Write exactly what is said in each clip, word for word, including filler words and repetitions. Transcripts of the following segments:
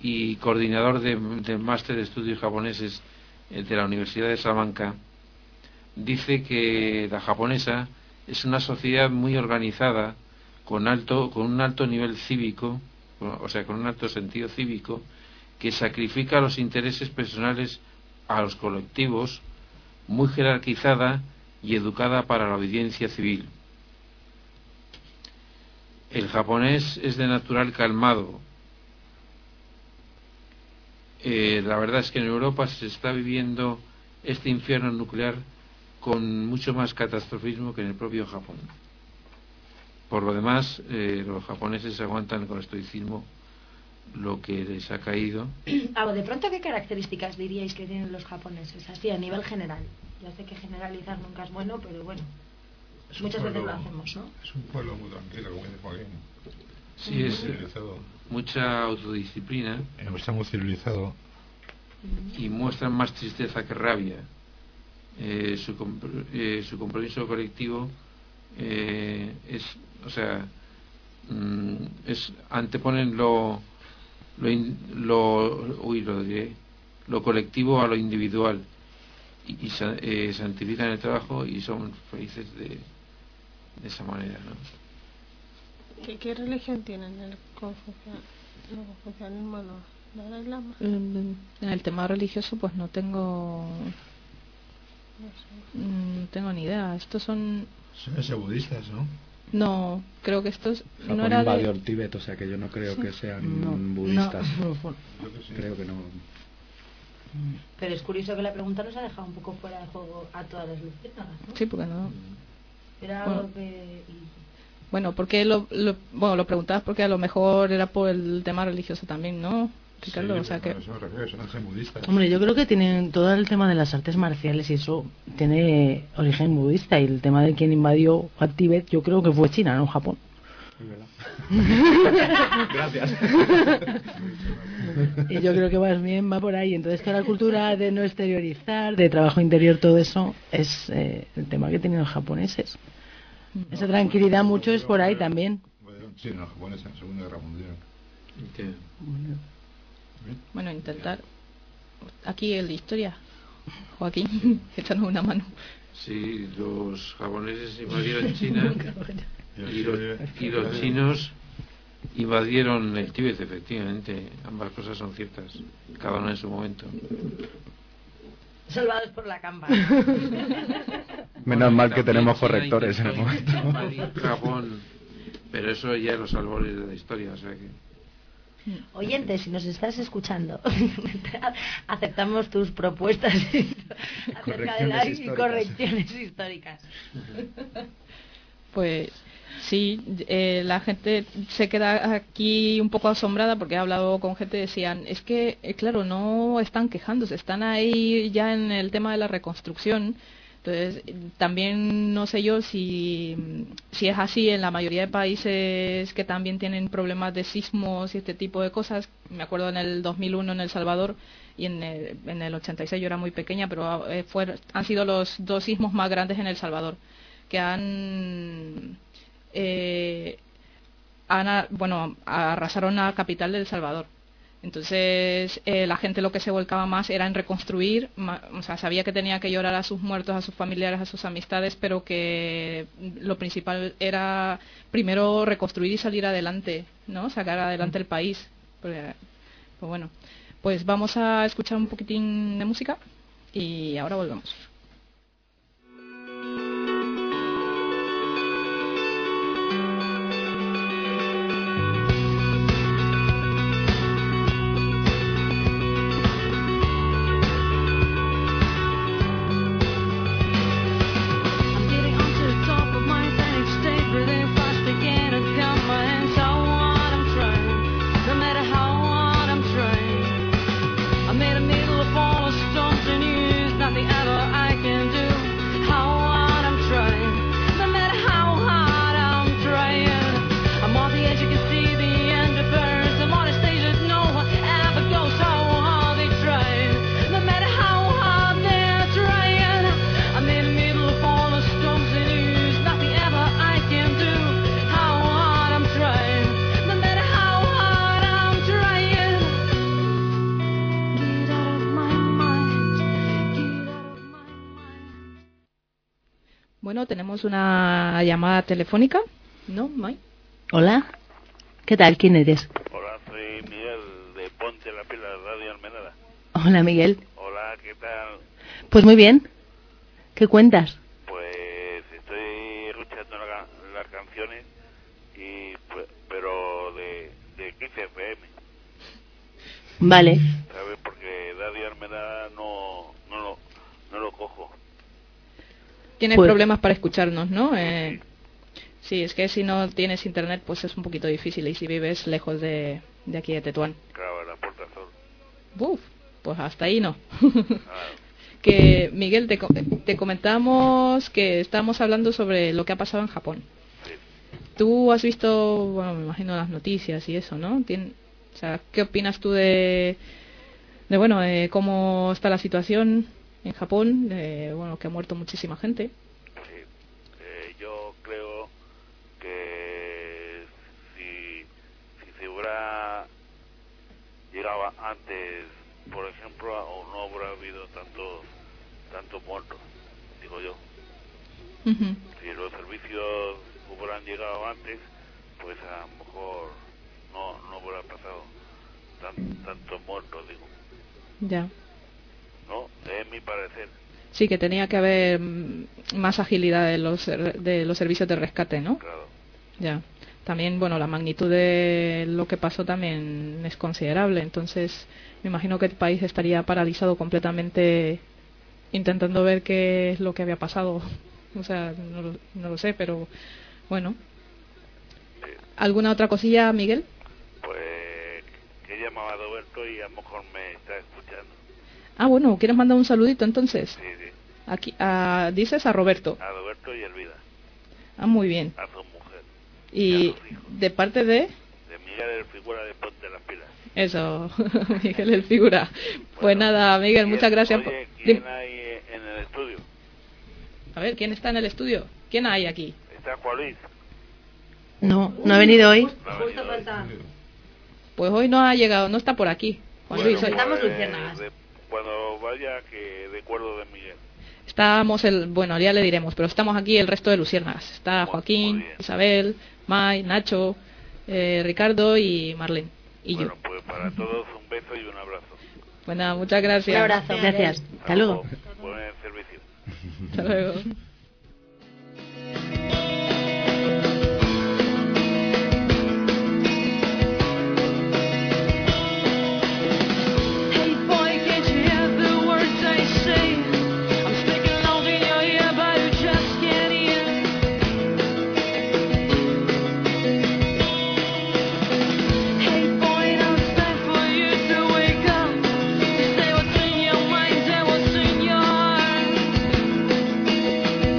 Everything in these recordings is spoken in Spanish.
y coordinador de, del máster de estudios japoneses de la Universidad de Salamanca, dice que la japonesa es una sociedad muy organizada, con alto, con un alto nivel cívico, o sea, con un alto sentido cívico, que sacrifica los intereses personales a los colectivos, muy jerarquizada y educada para la obediencia civil. El japonés es de natural calmado. Eh, la verdad es que en Europa se está viviendo este infierno nuclear con mucho más catastrofismo que en el propio Japón. Por lo demás, eh, los japoneses aguantan con estoicismo lo que les ha caído. Ah, de pronto, ¿qué características diríais que tienen los japoneses, así a nivel general? Ya sé que generalizar nunca es bueno, pero bueno, muchas pueblo, veces lo hacemos, ¿no? Es un pueblo muy tranquilo, como dice Joaquín. Sí, es civilizado. Mucha autodisciplina. Está muy civilizado. Y muestran más tristeza que rabia. Eh, su, eh, su compromiso colectivo eh, es, o sea, mm, es anteponen lo lo, in, lo uy lo diré lo colectivo a lo individual y, y eh, santifican el trabajo y son felices de, de esa manera, ¿no? ¿Qué, qué religión tienen el confucianismo, no? ¿La Islam? En el tema religioso, pues no tengo No sé. no tengo ni idea. Estos son Son ese budistas, ¿no? No, creo que estos Japón no era invadió de... el Tíbet, o sea que yo no creo que sean no, budistas. No. Sí. Creo que no. Pero es curioso que la pregunta nos ha dejado un poco fuera de juego a todas las luciérnagas, ¿no? Sí, porque no. Era bueno. algo que... Bueno, porque lo, lo bueno lo preguntabas porque a lo mejor era por el tema religioso también, ¿no? Ricardo, Sí, o sea que... eso me refiero, son zen budistas. Hombre, yo creo que tienen todo el tema de las artes marciales y eso tiene origen budista, y el tema de quién invadió a Tíbet yo creo que fue China, no Japón. Gracias. Y yo creo que más bien va por ahí. Entonces toda la cultura de no exteriorizar, de trabajo interior, todo eso es eh, el tema que tienen los japoneses. Esa tranquilidad mucho es por ahí también. Sí, en los japoneses en la Segunda Guerra Mundial. ¿Qué? Bueno, intentar. Aquí el de historia. Joaquín, échanos una mano. Sí, los japoneses invadieron China y los, y los chinos invadieron el Tíbet, efectivamente. Ambas cosas son ciertas, cada una en su momento. Salvados por la camba. Menos mal que También tenemos China correctores en el intentó momento. invadir Japón, pero eso ya los albores de la historia, o sea que... Oyentes, si nos estás escuchando, aceptamos tus propuestas acerca de las históricas. correcciones históricas. Pues sí, eh, la gente se queda aquí un poco asombrada porque he hablado con gente y decían, es que, eh, claro, no están quejándose, están ahí ya en el tema de la reconstrucción. Entonces, también no sé yo si, si es así en la mayoría de países que también tienen problemas de sismos y este tipo de cosas. Me acuerdo en el dos mil uno en El Salvador y en el, en el ochenta y seis yo era muy pequeña, pero eh, fue, han sido los dos sismos más grandes en El Salvador, que han, eh, han bueno, arrasaron la capital de El Salvador. Entonces eh, la gente lo que se volcaba más era en reconstruir, ma, o sea, sabía que tenía que llorar a sus muertos, a sus familiares, a sus amistades, pero que lo principal era primero reconstruir y salir adelante, ¿no? Sacar adelante el país. Porque, pues bueno, pues vamos a escuchar un poquitín de música y ahora volvemos. Nothing ever I can do. How hard I'm Bueno, tenemos una llamada telefónica, ¿no, Mai? Hola. ¿Qué tal? ¿Quién eres? Hola, soy Miguel de Ponte la Pila, Radio Almenara. Hola, Miguel. Hola, ¿qué tal? Pues muy bien. ¿Qué cuentas? Pues estoy escuchando la- las canciones, y pues, pero de, de quince F M, Vale. ¿sabes? Porque Radio Almenara no, no, lo, no lo cojo. Tienes Pues- problemas para escucharnos, ¿no? Eh, sí, es que si no tienes internet, pues es un poquito difícil. Y si vives lejos de, de aquí de Tetuán. Claro, la Puerta Sol. Uf, pues hasta ahí no. Claro. Que Miguel, te, co- te comentamos que estábamos hablando sobre lo que ha pasado en Japón. Sí. Tú has visto, bueno, me imagino las noticias y eso, ¿no? Tien- o sea, ¿qué opinas tú de, de bueno, de cómo está la situación en Japón? De, bueno, que ha muerto muchísima gente. Sí. Eh, yo creo que si, si se hubiera llegado antes, por ejemplo, o no habrá habido tantos tantos muertos, digo yo. Ujú. Si los servicios hubieran llegado antes, pues a lo mejor no, no hubiera pasado tan, tantos muertos, digo. Ya. No, es mi parecer. Sí, que tenía que haber mm, más agilidad de los, ser- de los servicios de rescate, ¿no? Claro. Ya. También, bueno, la magnitud de lo que pasó también es considerable. Entonces, me imagino que el país estaría paralizado completamente intentando ver qué es lo que había pasado. O sea, no, lo- no lo sé, pero bueno. ¿Alguna otra cosilla, Miguel? Pues que he llamado a Roberto y a lo mejor me está escuchando. Ah, bueno, ¿quieres mandar un saludito entonces? Sí, sí. Aquí, a- dices a Roberto. A Roberto y Elvira, Ah, muy bien. a su mujer. Y a sus hijos. de parte de... De Miguel, el figura de Ponte las Pilas. Eso, Miguel el figura. Pues Bueno, nada, Miguel, ¿quién- muchas gracias. Oye, por- ¿quién Dim- hay en el estudio? A ver, ¿quién está en el estudio? ¿Quién hay aquí? ¿Está Juan Luis? No, no ha venido hoy. No ha Justo venido hoy. falta. Pues hoy no ha llegado, no está por aquí. Juan Bueno, Luis, hoy- Estamos pues, luciérnagas. de- cuando vaya, que recuerdo de Miguel. estamos el, bueno, ya le diremos, pero estamos aquí el resto de luciérnagas. Está Muy- muy Joaquín, bien. Isabel, Mai, Nacho, eh, Ricardo y Marlene. Y Bueno, yo. pues para todos un beso y un abrazo. Pues nada, muchas gracias. Un abrazo. Gracias. Hasta luego. Buen servicio. Hasta luego. Hey boy, can't you hear the words I say? I'm sticking out in your ear, but you just can't hear. Hey boy, now it's time for you to wake up, to say what's in your mind and what's in your heart.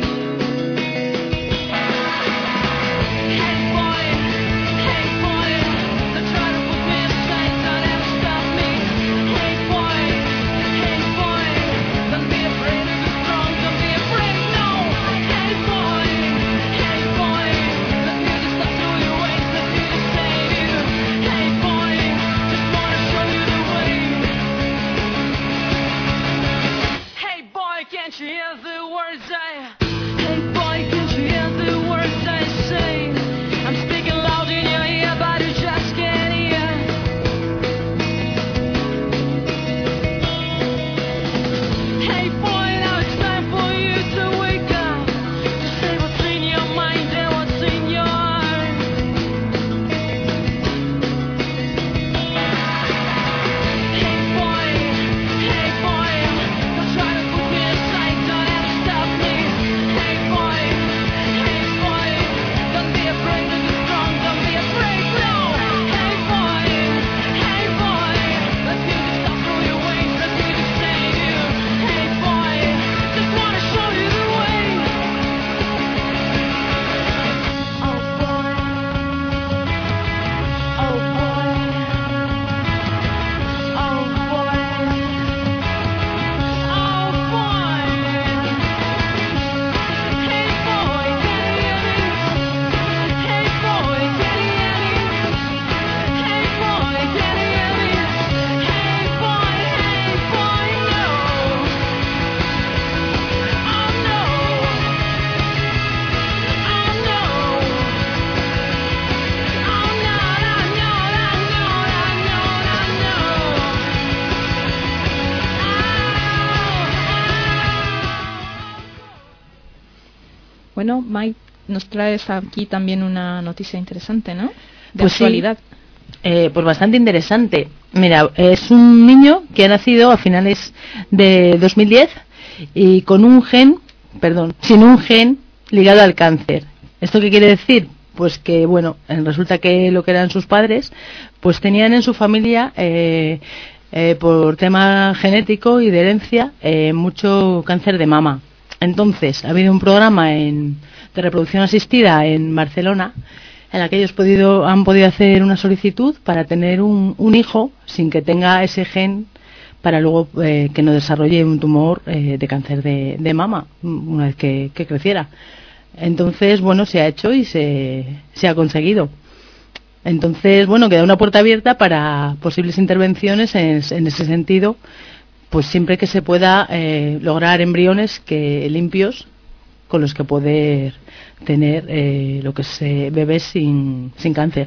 Bueno, Mike, nos traes aquí también una noticia interesante, ¿no? De Pues sí. actualidad. Eh, pues bastante interesante. Mira, es un niño que ha nacido a finales de dos mil diez y con un gen, perdón, sin un gen ligado al cáncer. ¿Esto qué quiere decir? Pues que, bueno, resulta que lo que eran sus padres, pues tenían en su familia, eh, eh, por tema genético y de herencia, eh, mucho cáncer de mama. Entonces, ha habido un programa en, de reproducción asistida en Barcelona, en la que ellos podido, han podido hacer una solicitud para tener un, un hijo sin que tenga ese gen, para luego eh, que no desarrolle un tumor eh, de cáncer de, de mama una vez que, que creciera. Entonces, bueno, se ha hecho y se, se ha conseguido. Entonces, bueno, queda una puerta abierta para posibles intervenciones en, en ese sentido, pues siempre que se pueda eh, lograr embriones que limpios con los que poder tener eh, lo que es eh, bebés sin, sin cáncer.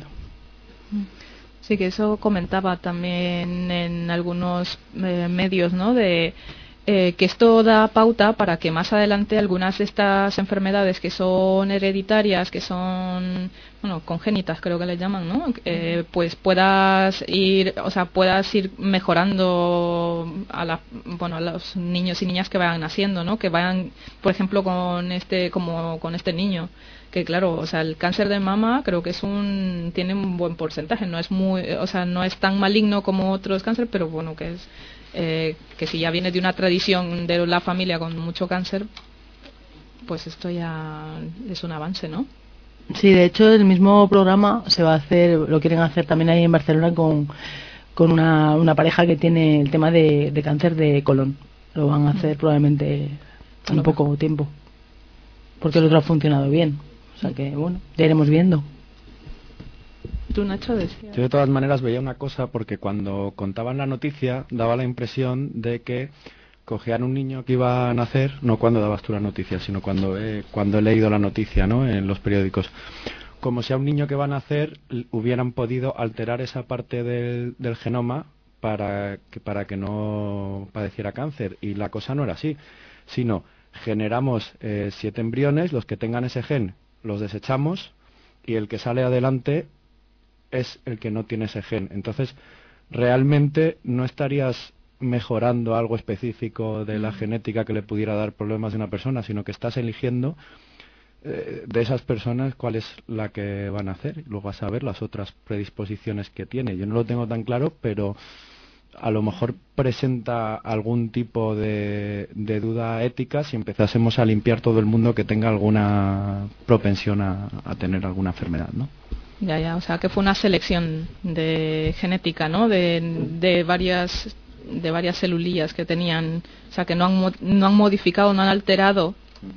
Sí, que eso comentaba también en algunos eh, medios, ¿no? De eh, que esto da pauta para que más adelante algunas de estas enfermedades que son hereditarias, que son, bueno, congénitas creo que les llaman, ¿no? Eh, pues puedas ir, o sea, puedas ir mejorando a la, bueno, a los niños y niñas que vayan naciendo, ¿no? Que vayan, por ejemplo, con este, como con este niño. Que claro, o sea, el cáncer de mama creo que es un tiene un buen porcentaje, no es muy, o sea, no es tan maligno como otros cánceres, pero bueno, que es eh, que si ya viene de una tradición de la familia con mucho cáncer, pues esto ya es un avance, ¿no? Sí, de hecho el mismo programa se va a hacer, lo quieren hacer también ahí en Barcelona con, con una, una pareja que tiene el tema de, de cáncer de colon. Lo van a hacer probablemente en poco tiempo, porque el otro ha funcionado bien. O sea que, bueno, ya iremos viendo. ¿Tú, Nacho, decías? Yo de todas maneras veía una cosa, porque cuando contaban la noticia daba la impresión de que cogían un niño que iba a nacer, no cuando dabas tú la noticia, sino cuando he, cuando he leído la noticia, ¿no?, en los periódicos, como si a un niño que va a nacer hubieran podido alterar esa parte del, del genoma para que, para que no padeciera cáncer. Y la cosa no era así, sino generamos eh, siete embriones, los que tengan ese gen los desechamos y el que sale adelante es el que no tiene ese gen. Entonces, realmente no estarías mejorando algo específico de la genética que le pudiera dar problemas a una persona, sino que estás eligiendo eh, de esas personas cuál es la que van a hacer. Luego vas a ver las otras predisposiciones que tiene. Yo no lo tengo tan claro, pero a lo mejor presenta algún tipo de, de duda ética si empezásemos a limpiar todo el mundo que tenga alguna propensión a, a tener alguna enfermedad, ¿no? Ya, ya, o sea, que fue una selección de genética, ¿no? De, de varias de varias celulillas que tenían, o sea, que no han no han modificado, no han alterado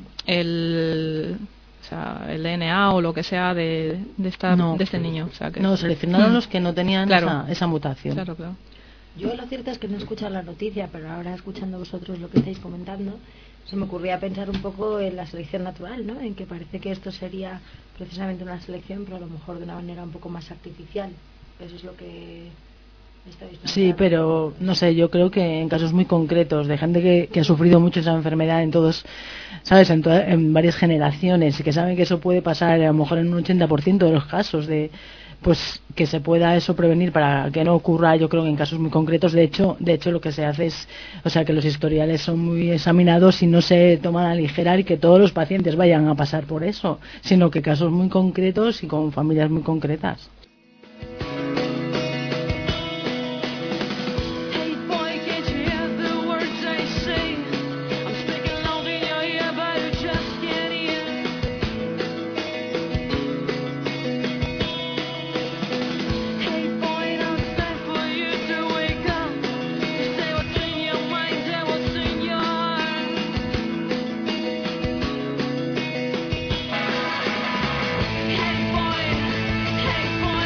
el o sea, el D N A o lo que sea de de esta no, de este niño, o sea, que no seleccionaron mm. los que no tenían claro. esa, esa mutación. Claro, claro. Yo lo cierto es que no he escuchado la noticia, pero ahora escuchando vosotros lo que estáis comentando, se me ocurría pensar un poco en la selección natural, ¿no? En que parece que esto sería precisamente una selección, pero a lo mejor de una manera un poco más artificial. Eso es lo que estáis pensando. Sí, pero no sé, yo creo que en casos muy concretos de gente que, que ha sufrido mucho esa enfermedad en todos, ¿sabes? En, to en varias generaciones y que saben que eso puede pasar a lo mejor en un ochenta por ciento de los casos de pues que se pueda eso prevenir para que no ocurra, yo creo que en casos muy concretos. De hecho, de hecho lo que se hace es, o sea, que los historiales son muy examinados y no se toman a ligera y que todos los pacientes vayan a pasar por eso, sino que casos muy concretos y con familias muy concretas. Hey boy,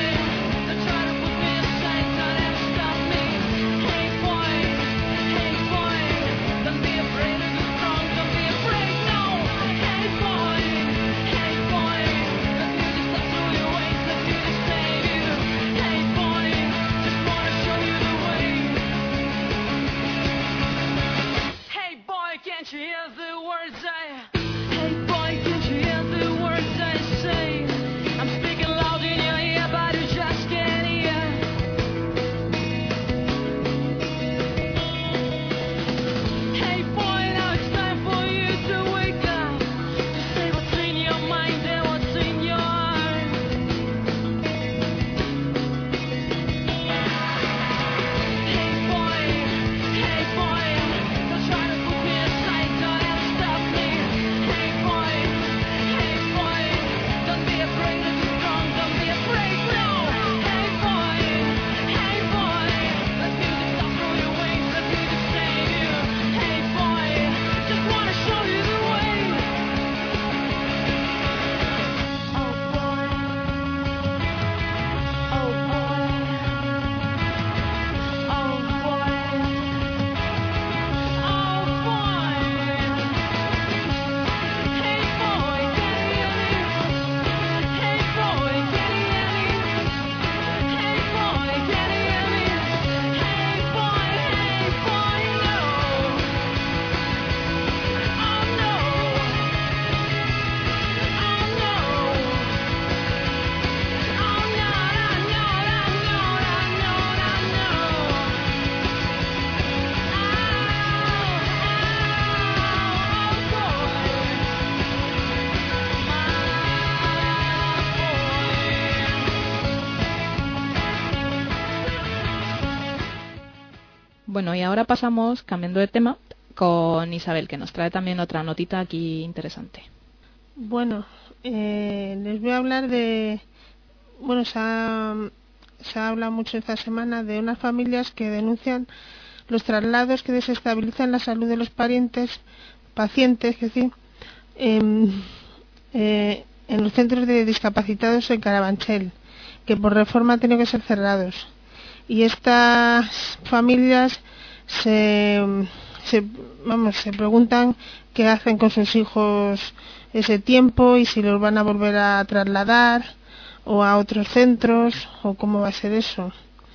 Bueno, y ahora pasamos, cambiando de tema, con Isabel, que nos trae también otra notita aquí interesante. Bueno, eh, les voy a hablar de... Bueno, se ha, se ha hablado mucho esta semana de unas familias que denuncian los traslados que desestabilizan la salud de los parientes, pacientes, es decir, eh, eh, en los centros de discapacitados en Carabanchel, que por reforma han tenido que ser cerrados. Y estas familias se, se, vamos, se preguntan qué hacen con sus hijos ese tiempo y si los van a volver a trasladar o a otros centros o cómo va a ser eso.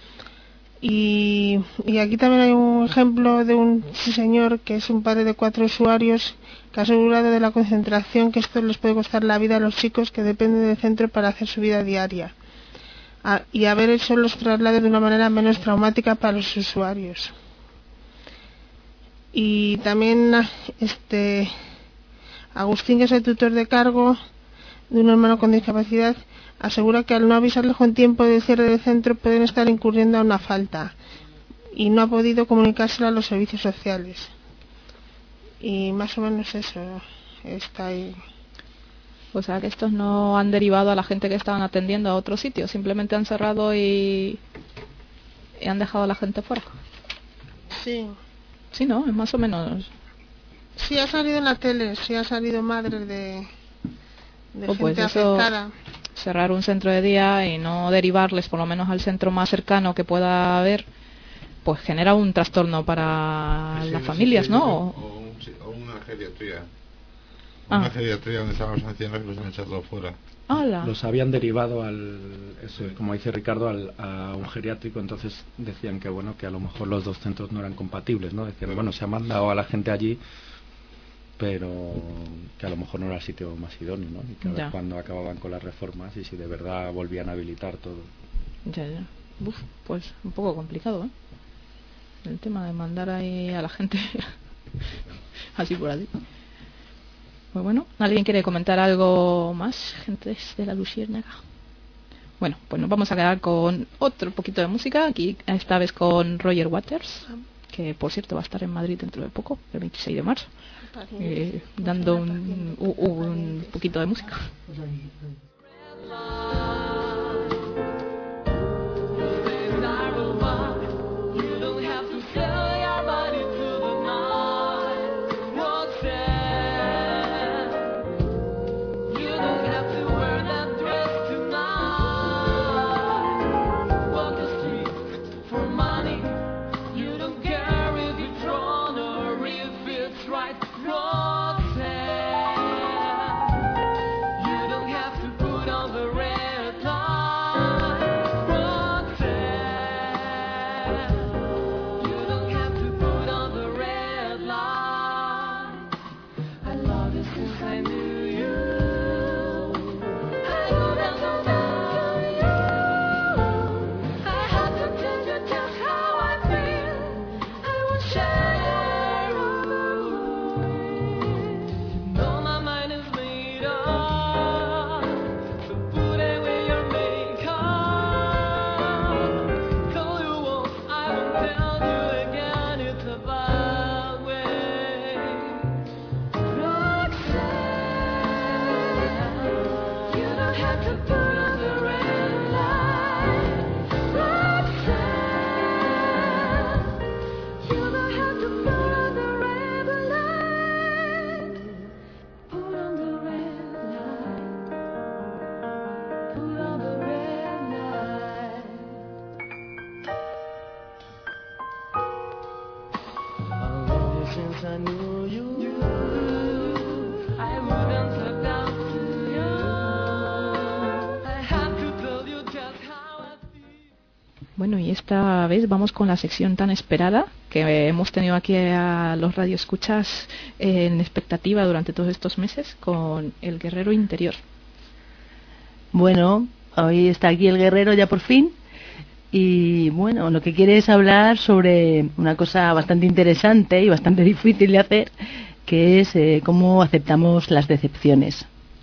Y, y aquí también hay un ejemplo de un señor que es un padre de cuatro usuarios que ha asegurado de la concentración que esto les puede costar la vida a los chicos que dependen del centro para hacer su vida diaria, a, y haber hecho los traslados de una manera menos traumática para los usuarios. Y también este Agustín, que es el tutor de cargo de un hermano con discapacidad, asegura que al no avisarle con tiempo del cierre del centro pueden estar incurriendo a una falta y no ha podido comunicárselo a los servicios sociales. Y más o menos eso está ahí. O sea, que estos no han derivado a la gente que estaban atendiendo a otro sitio, simplemente han cerrado y, y han dejado a la gente fuera. Sí. Sí, ¿no? Es más o menos... Sí, ha salido en la tele, sí ha salido madres de, de oh, gente pues eso... afectada. Cerrar un centro de día y no derivarles por lo menos al centro más cercano que pueda haber, pues genera un trastorno para sí, las familias, ¿no? O, un, o una geriatría. Ah. Una geriatría donde estaban los ancianos que los han echado fuera. Hola. Los habían derivado al, eso, como dice Ricardo, al, a un geriátrico, entonces decían que bueno, que a lo mejor los dos centros no eran compatibles, ¿no? Decían, bueno, se ha mandado a la gente allí, pero que a lo mejor no era el sitio más idóneo, ¿no? Y que a ver cuándo acababan con las reformas y si de verdad volvían a habilitar todo. Ya, ya. Uf, pues un poco complicado, ¿eh? El tema de mandar ahí a la gente así por así. Pues bueno, ¿alguien quiere comentar algo más, gente de la Luciérnaga? Bueno, pues nos vamos a quedar con otro poquito de música, aquí esta vez con Roger Waters, que por cierto va a estar en Madrid dentro de poco, el veintiséis de marzo. Eh, dando un, un, un poquito de música. Bueno, y esta vez vamos con la sección tan esperada que hemos tenido aquí a los radioescuchas en expectativa durante todos estos meses, con el guerrero interior. Bueno, hoy está aquí el guerrero ya por fin y bueno, lo que quiere es hablar sobre una cosa bastante interesante y bastante difícil de hacer, que es eh, cómo aceptamos las decepciones.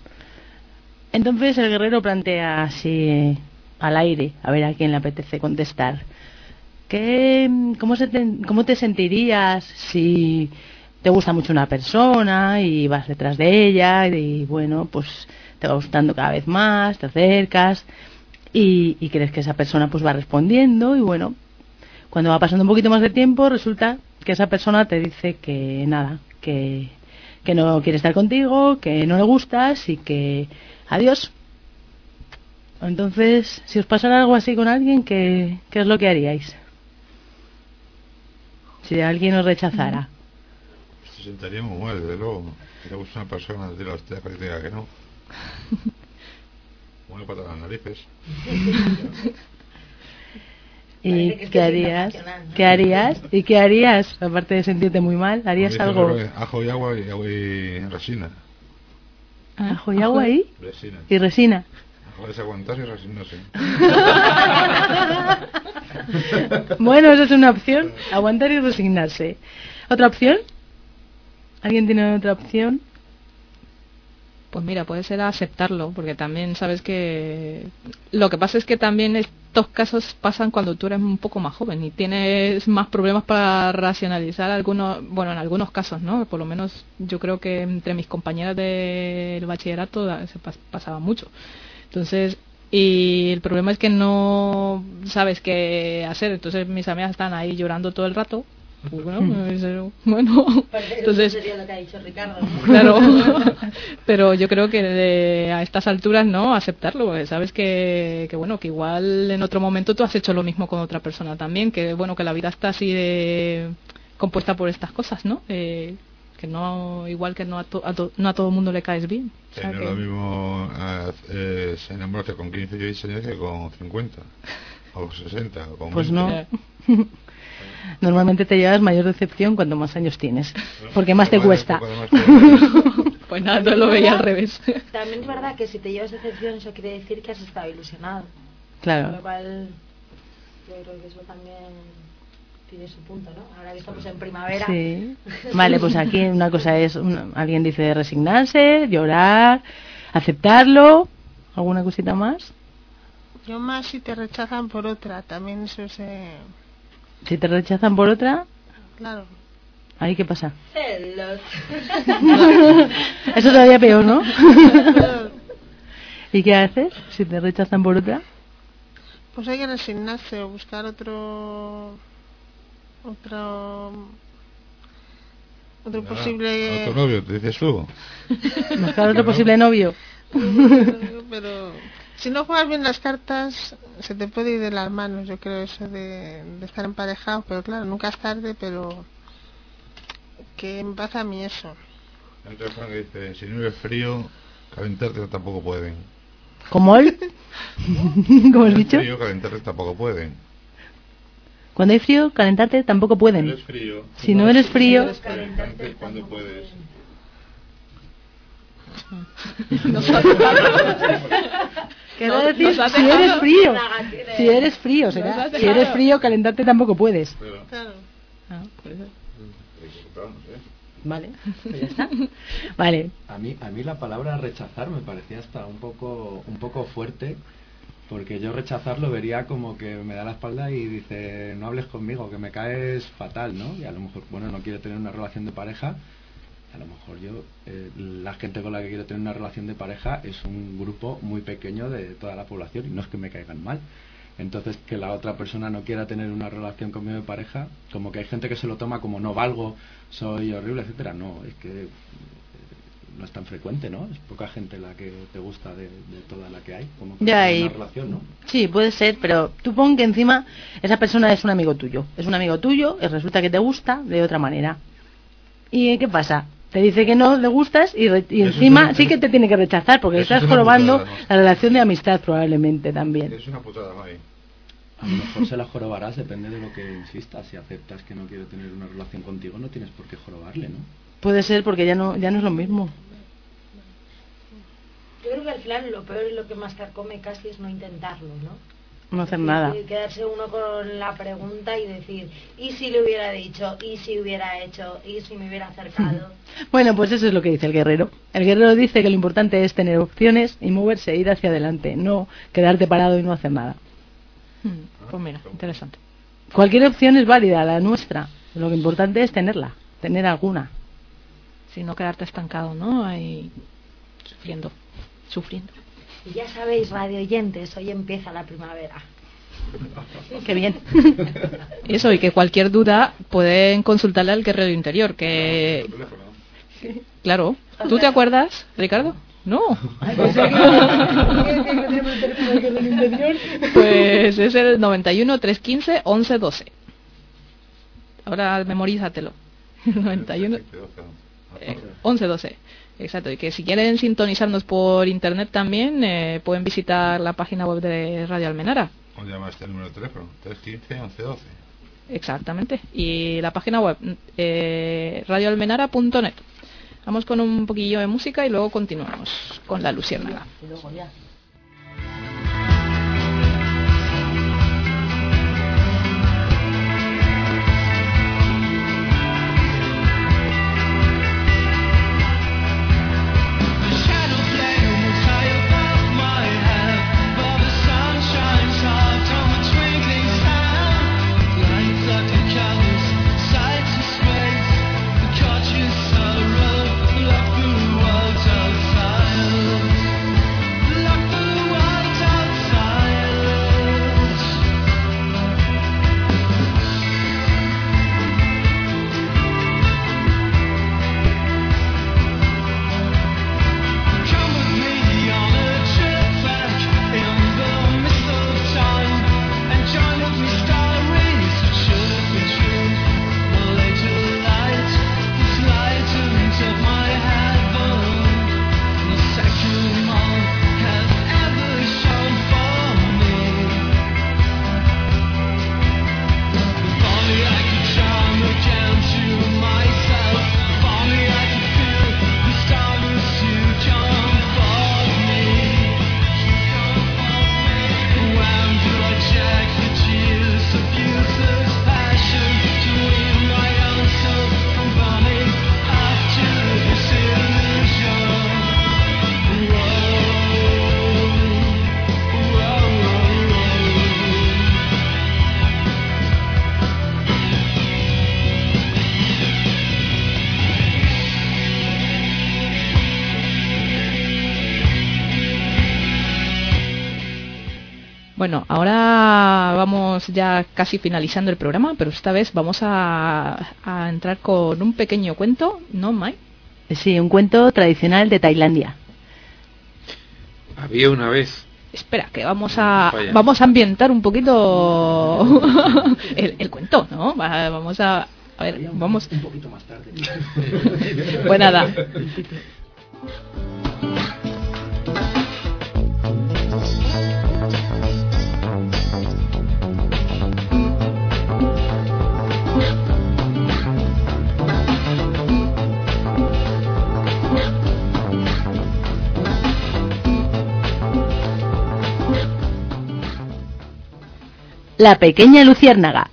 Entonces el guerrero plantea así... al aire, a ver a quién le apetece contestar. ¿qué, cómo, se te, ¿cómo te sentirías si te gusta mucho una persona y vas detrás de ella y bueno, pues te va gustando cada vez más, te acercas y, y crees que esa persona pues va respondiendo y bueno, cuando va pasando un poquito más de tiempo resulta que esa persona te dice que nada, que, que no quiere estar contigo, que no le gustas y que adiós. Entonces, si os pasara algo así con alguien, ¿qué, qué es lo que haríais? Si alguien os rechazara. Se sentaría muy mal, desde luego. Si le gusta una persona, decirle a usted que diga que no. Una patada en las narices. ¿Y qué harías? ¿Qué harías? ¿Y qué harías? Aparte de sentirte muy mal, ¿harías algo? Ajo y agua y, agua y resina. ¿Ajo y agua y? Resina. ¿Y resina? Puedes aguantar y resignarse. Bueno, esa es una opción. Aguantar y resignarse. ¿Otra opción? ¿Alguien tiene otra opción? Pues mira, puede ser aceptarlo, porque también sabes que lo que pasa es que también estos casos pasan cuando tú eres un poco más joven y tienes más problemas para racionalizar algunos, bueno, en algunos casos, ¿no? Por lo menos yo creo que entre mis compañeras del bachillerato se pas- pasaba mucho. Entonces, y el problema es que no sabes qué hacer, entonces mis amigas están ahí llorando todo el rato. Pues bueno, bueno, entonces eso sería lo que ha dicho Ricardo, ¿no? Claro, pero yo creo que de, a estas alturas no aceptarlo, porque sabes que, que bueno, que igual en otro momento tú has hecho lo mismo con otra persona también, que bueno, que la vida está así de compuesta por estas cosas, ¿no? Eh, que no, igual que no a, to, a to, no a todo el mundo le caes bien. Sí, O sea no que... es lo mismo eh, se enamorarse con quince y dieciséis años que con cincuenta o sesenta o con pues veinte. No. Normalmente te llevas mayor decepción cuanto más años tienes, porque más te cuesta. Pues nada, tú lo veía al revés. También es verdad que si te llevas decepción eso quiere decir que has estado ilusionado. Claro. Con lo cual yo creo que eso también tiene su punto, ¿no? Ahora que estamos en primavera. Sí. Vale, pues aquí una cosa es, una, alguien dice resignarse, llorar, aceptarlo, ¿alguna cosita más? Yo más si te rechazan por otra, también eso se... Si te rechazan por otra, claro. ¿Ahí qué pasa? Celos. Eso todavía peor, ¿no? ¿Y qué haces si te rechazan por otra? Pues hay que resignarse o buscar otro... Otro... Otro Nada, posible... Otro novio, te dices tú. Buscar otro posible novio. Pero... Si no juegas bien las cartas, se te puede ir de las manos, yo creo, eso de, de estar emparejado, pero claro, nunca es tarde, pero que me pasa a mí eso. Entonces Frank dice, si no eres frío, calentarte tampoco pueden. ¿Cómo él? ¿Cómo has dicho? Frío, calentarte tampoco pueden. Cuando hay frío, calentarte tampoco pueden. Si no eres frío, si no eres frío, no calentarte cuando puedes. Quiero decir, si eres frío, si eres frío, será. Si eres frío, calentarte tampoco puedes. Claro. Ah, pues... Vale, pues ya está. Vale. A mí, a mí la palabra rechazar me parecía hasta un poco, un poco fuerte, porque yo rechazar lo vería como que me da la espalda y dice, no hables conmigo, que me caes fatal, ¿no? Y a lo mejor, bueno, no quiero tener una relación de pareja. A lo mejor yo, eh, la gente con la que quiero tener una relación de pareja es un grupo muy pequeño de toda la población y no es que me caigan mal. Entonces, que la otra persona no quiera tener una relación conmigo de pareja, como que hay gente que se lo toma como no valgo, soy horrible, etcétera. No, es que eh, no es tan frecuente, ¿no? Es poca gente la que te gusta de, de toda la que hay. Como que ya hay hay. una relación, ¿no? Sí, puede ser, pero tú pon que encima esa persona es un amigo tuyo. Es un amigo tuyo y resulta que te gusta de otra manera. ¿Y qué pasa? Te dice que no le gustas y, re y encima una, sí que te tiene que rechazar porque estás jorobando putada, ¿no? La relación de amistad probablemente también. Es una putada, May. A lo mejor se la jorobarás, depende de lo que insistas. Si aceptas que no quiere tener una relación contigo, no tienes por qué jorobarle, ¿no? Puede ser porque ya no ya no es lo mismo. Yo creo que al final lo peor y lo que más carcome casi es no intentarlo, ¿no? No hacer nada. Y quedarse uno con la pregunta y decir, ¿y si le hubiera dicho? ¿Y si hubiera hecho? ¿Y si me hubiera acercado? Bueno, pues eso es lo que dice el guerrero. El guerrero dice que lo importante es tener opciones y moverse, ir hacia adelante, no quedarte parado y no hacer nada. Hmm, pues mira, interesante. Cualquier opción es válida, la nuestra. Lo que importante es tenerla, tener alguna. Si no quedarte estancado, ¿no? Ahí sufriendo, sufriendo. Y ya sabéis, radio oyentes, hoy empieza la primavera. Qué bien. Eso, y que cualquier duda pueden consultarle al Guerrero Interior, que... Claro. ¿Tú te acuerdas, Ricardo? No. Pues es el noventa y uno, trescientos quince, once doce. Ahora memorízatelo. noventa y uno, eh, once doce. Exacto. Y que si quieren sintonizarnos por internet también, eh, pueden visitar la página web de Radio Almenara. O llama este número de teléfono, trescientos quince, once doce. Exactamente. Y la página web, eh, radio almenara punto net. Vamos con un poquillo de música y luego continuamos con La Luciérnaga. Bueno, ahora vamos ya casi finalizando el programa, pero esta vez vamos a, a entrar con un pequeño cuento, ¿no, Mai? Sí, un cuento tradicional de Tailandia. Había una vez. Espera, que vamos a vamos a ambientar un poquito el, el cuento, ¿no? Va, vamos a a ver, vamos un poquito más tarde. Pues nada. La pequeña luciérnaga.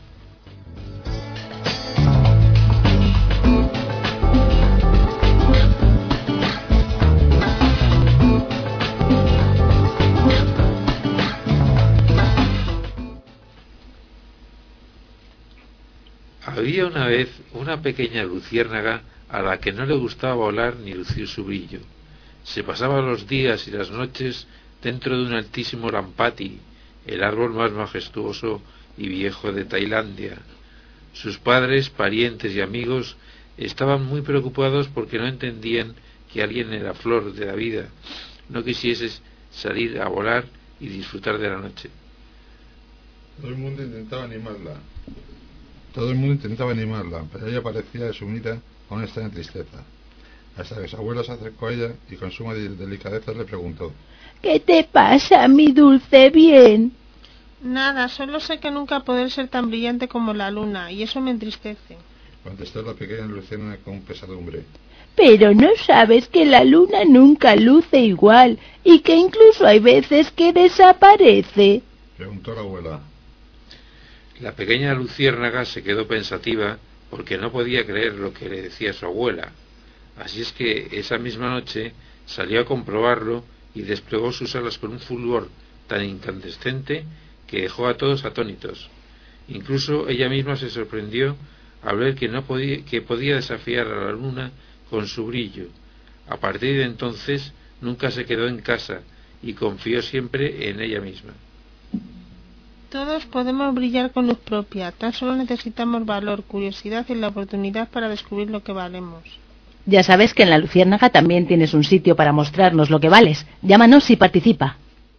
Había una vez una pequeña luciérnaga a la que no le gustaba volar ni lucir su brillo. Se pasaba los días y las noches dentro de un altísimo lampati, el árbol más majestuoso y viejo de Tailandia. Sus padres, parientes y amigos estaban muy preocupados porque no entendían que alguien en la flor de la vida no quisiese salir a volar y disfrutar de la noche. Todo el mundo intentaba animarla. Todo el mundo intentaba animarla, pero ella parecía sumida a una extraña tristeza. Hasta que su abuelo se acercó a ella y con suma delicadeza le preguntó: ¿Qué te pasa, mi dulce bien? Nada, solo sé que nunca podré ser tan brillante como la luna, y eso me entristece. Contestó la pequeña luciérnaga con pesadumbre. Pero no sabes que la luna nunca luce igual, y que incluso hay veces que desaparece. Preguntó la abuela. La pequeña luciérnaga se quedó pensativa porque no podía creer lo que le decía su abuela. Así es que esa misma noche salió a comprobarlo y desplegó sus alas con un fulgor tan incandescente que dejó a todos atónitos. Incluso ella misma se sorprendió al ver que, no podía, que podía desafiar a la luna con su brillo. A partir de entonces nunca se quedó en casa y confió siempre en ella misma. Todos podemos brillar con luz propia, tan solo necesitamos valor, curiosidad y la oportunidad para descubrir lo que valemos. Ya sabes que en La Luciérnaga también tienes un sitio para mostrarnos lo que vales. Llámanos y participa.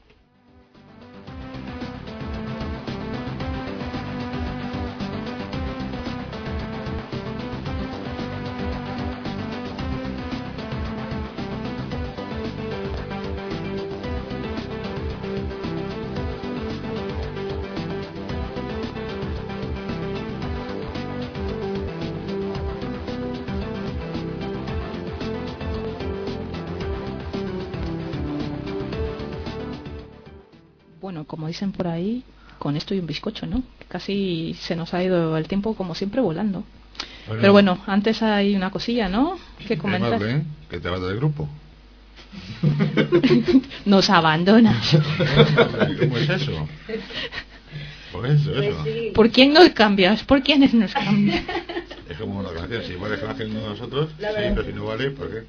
Bueno, como dicen por ahí, con esto y un bizcocho, ¿no? Casi se nos ha ido el tiempo, como siempre, volando. Bueno, Pero bueno, antes hay una cosilla, ¿no? Que comentar. Marlene, que te vas del grupo. Nos abandonas. ¿Cómo es eso? Por eso, eso. Pues sí. ¿Por quién nos cambias? ¿Por quiénes nos cambias? Es como una canción, si vale que la haciendo nosotros, La sí, verdad. pero si no vale, ¿por qué?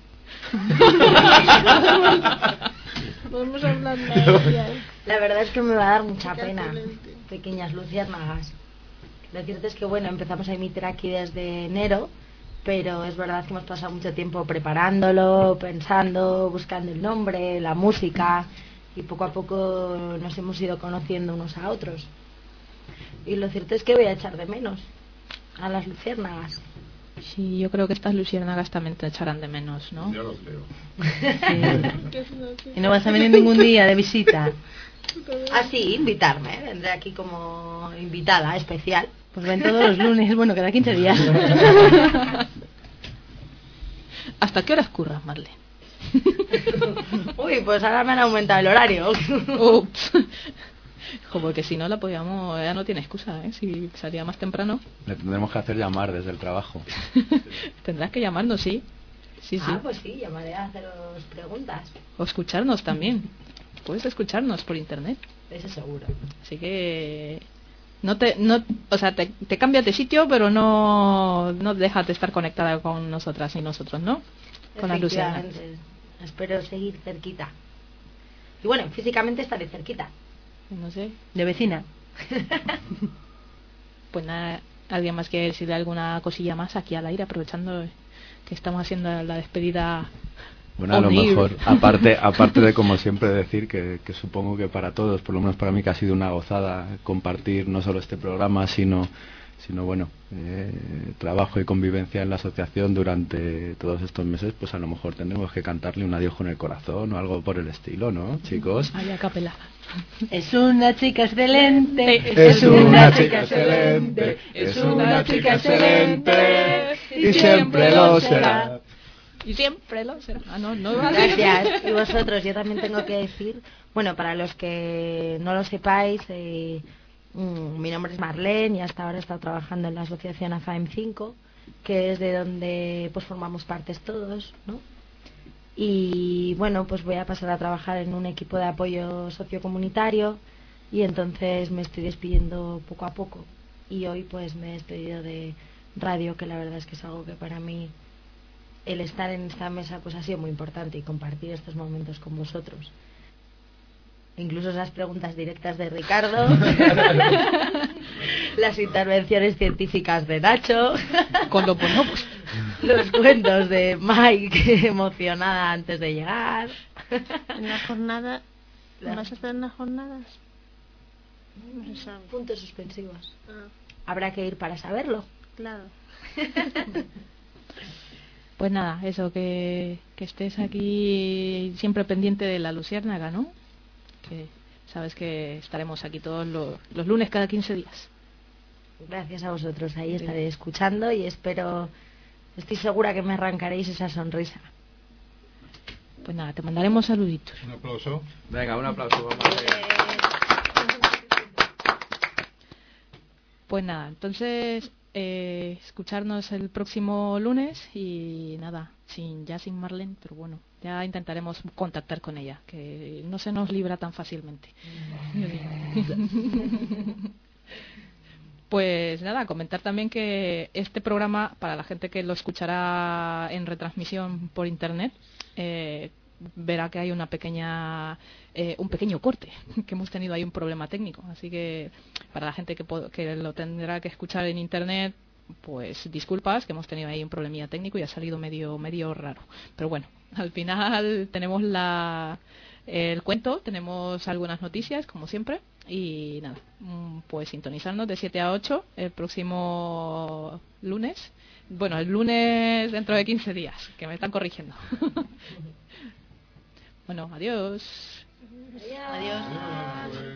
Podemos hablar de ella. La verdad es que me va a dar mucha Chica pena, excelente. pequeñas luciérnagas. Lo cierto es que, bueno, empezamos a emitir aquí desde enero, pero es verdad que hemos pasado mucho tiempo preparándolo, pensando, buscando el nombre, la música, y poco a poco nos hemos ido conociendo unos a otros. Y lo cierto es que voy a echar de menos a las luciérnagas. Sí, yo creo que estas luciérnagas también te echarán de menos, ¿no? Ya lo creo. Y no vas a venir ningún día de visita. Ah, sí, invitarme, ¿eh? Vendré aquí como invitada especial. Pues ven todos los lunes, bueno, cada quince días. ¿Hasta qué horas curras, Marle? Uy, pues ahora me han aumentado el horario. Ups. Jo, porque si no la podíamos, ya no tiene excusa, ¿eh? Si salía más temprano. Le tendremos que hacer llamar desde el trabajo. Tendrás que llamarnos, sí. Sí, sí. Ah, pues sí, llamaré a haceros preguntas. O escucharnos también. Puedes escucharnos por internet. Eso seguro. Así que no te, no, o sea, te, te cambias de sitio, pero no, no dejas de estar conectada con nosotras y nosotros, ¿no? Con las luciérnagas. Efectivamente. Espero seguir cerquita. Y bueno, físicamente estaré cerquita. No sé. De vecina. Pues nada, alguien más quiere decirle alguna cosilla más aquí al aire, aprovechando que estamos haciendo la despedida. Bueno, a lo on air. mejor, aparte, aparte de como siempre decir que, que supongo que para todos, por lo menos para mí, que ha sido una gozada compartir no solo este programa, sino, sino bueno, eh, trabajo y convivencia en la asociación durante todos estos meses, pues a lo mejor tendremos que cantarle un adiós con el corazón o algo por el estilo, ¿no, chicos? Ay, a capela. Es una chica excelente. Es una chica excelente, es una chica excelente y siempre lo será. Y siempre lo será. Ah, no, no vale. Gracias. Y vosotros, yo también tengo que decir, bueno, para los que no lo sepáis, eh, mm, mi nombre es Marlene y hasta ahora he estado trabajando en la asociación A F A E M cinco, que es de donde pues formamos partes todos, ¿no? Y bueno, pues voy a pasar a trabajar en un equipo de apoyo sociocomunitario y entonces me estoy despidiendo poco a poco. Y hoy pues me he despedido de radio, que la verdad es que es algo que para mí el estar en esta mesa pues ha sido muy importante y compartir estos momentos con vosotros. Incluso esas preguntas directas de Ricardo, las intervenciones científicas de Nacho, Con los bonobos. los cuentos de Mike emocionada antes de llegar. En la jornada, ¿vas a estar en las jornadas? No se sabe. Puntos suspensivos. Ah, Habrá que ir para saberlo. claro. Pues nada, eso, que, que estés aquí siempre pendiente de la luciérnaga, ¿no? Que sabes que estaremos aquí todos los, los lunes cada quince días. Gracias a vosotros, ahí estaré escuchando y espero, estoy segura que me arrancaréis esa sonrisa. Pues nada, te mandaremos saluditos. Un aplauso. Venga, un aplauso, vamos a ver. Pues nada, entonces eh, escucharnos el próximo lunes y nada, sin ya sin Marlene, pero bueno, ya intentaremos contactar con ella, que no se nos libra tan fácilmente. Pues nada, comentar también que este programa, para la gente que lo escuchará en retransmisión por internet, eh, verá que hay una pequeña eh, un pequeño corte, que hemos tenido ahí un problema técnico, así que para la gente que, que lo tendrá que escuchar en internet, pues disculpas, que hemos tenido ahí un problemilla técnico y ha salido medio medio raro, pero bueno, al final tenemos la el cuento, tenemos algunas noticias como siempre y nada, pues sintonizarnos de siete a ocho el próximo lunes, bueno, el lunes dentro de quince días, que me están corrigiendo. Bueno, adiós. Adiós. Adiós.